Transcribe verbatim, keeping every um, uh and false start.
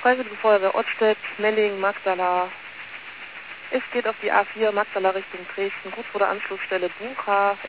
Freiwillige Feuerwehr Ottstedt, Melling, Magdala. Es geht auf die A vier Magdala Richtung Dresden, kurz vor der Anschlussstelle Bucha.